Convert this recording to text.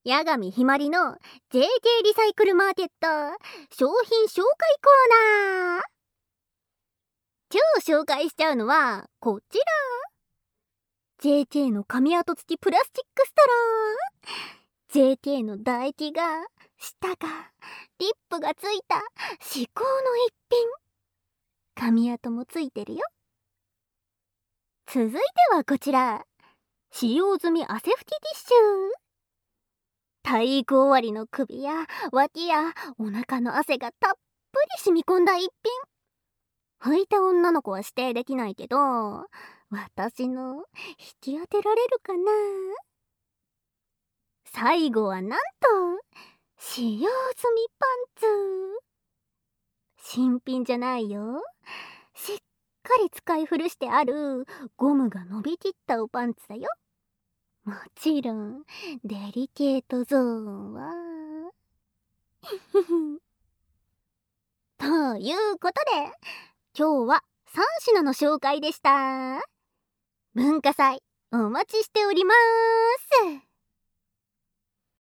八神ひまりの JK リサイクルマーケット商品紹介コーナー。今日紹介しちゃうのはこちら。 JK の紙跡付きプラスチックストロー。 JK の唾液が舌がリップがついた至高の一品。紙跡もついてるよ。続いてはこちら、使用済み汗拭きティッシュ。体育終わりの首や脇やお腹の汗がたっぷり染み込んだ一品。拭いた女の子は指定できないけど、私の引き当てられるかな。最後はなんと使用済みパンツ。新品じゃないよ。しっかり使い古してあるゴムが伸びきったおパンツだよ。もちろんデリケートゾーンはということで、今日は3品の紹介でした。文化祭お待ちしております。